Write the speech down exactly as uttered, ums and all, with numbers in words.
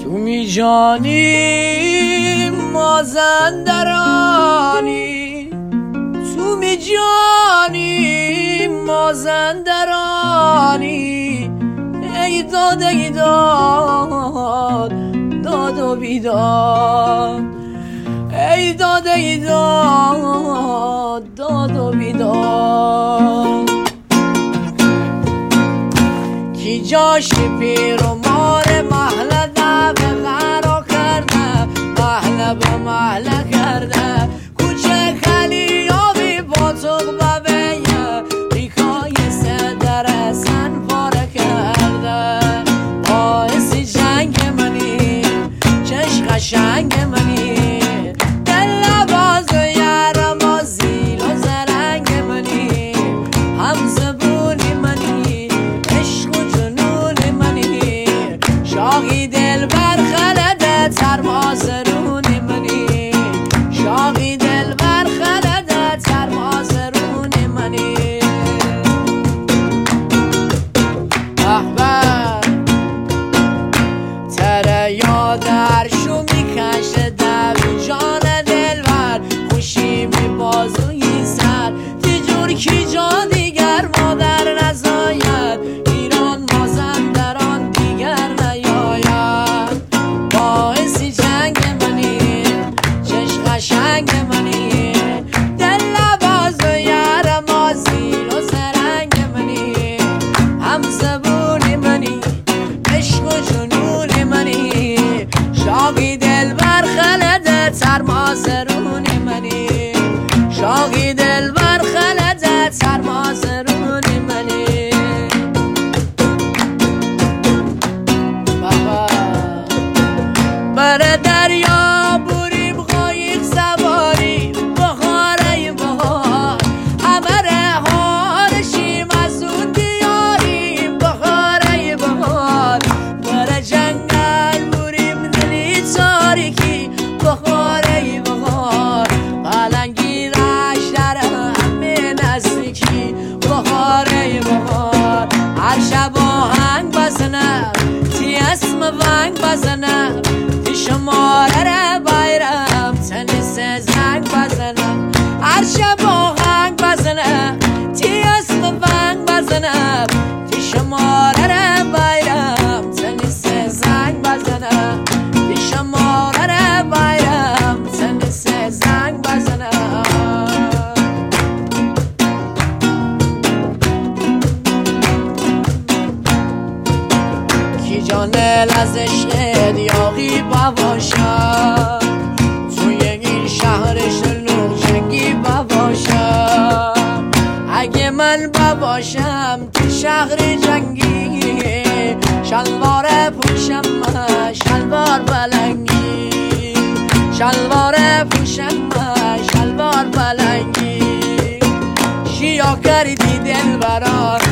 تو می جانی مازندرانی، تو می جانی مازندرانی، ای داد ای داد داد و بیداد، ای داد ای داد داد و بیداد. کی جاش پیر و مار محله ده به غرا کرده، محله به محله کرده، کوچه خلیابی پاتوق ببیه، ریکای سه در سن پاره کرده. باعث جنگ منی چش قشنگ منی، دل باز و یارم و زیل و زرنگ منی، هم زبونی منی عشق و جنون منی، شاقی دل برخلده ترمازرون منی، شاقی دل برخلده ترمازرون منی. احباب تره یادر شو میکشه دو جان دلبر، خوشی می بازوی سر تجور کی جا دیگر مادر نزاید، ایران مازندران دیگر نیاید. باعث جنگ منی چش قشنگ منی، دل باز و یارم و زیر و سرنگ منی، هم زبون منی عشق و جنون منی، شاقی دل برخلده ترمازرون منی، شاقی دل برخلده ترمازرون منی. بابا بر دریا بریم قایق سواری، بخاره بهار همه هارشیم از اون دیاریم، بخاره بهار بر جنگل بریم دلی تاریکی، بخاره بهار پلنگی رش در همه نزدیکی، بخاره بهار هر شب آهنگ بزنم تی اسم ونگ بزنم، تی شماره بایرم تنیس زنگ بزنم، هر شب آهنگ بزنم تی اسم ونگ بزنم، تی شماره بایرم تنیس زنگ بزنم، تی شماره بایرم تنیس زنگ بزنم. کی جانل از عشق دیاقی بباشد، توی این شهر شلوغ جنگی بباشد، اگه من بباشم تو شهر جنگی، شلوار پوشم شلوار بلنگی، شلوار پوشم شلوار بلنگی، شیا کردی دل برا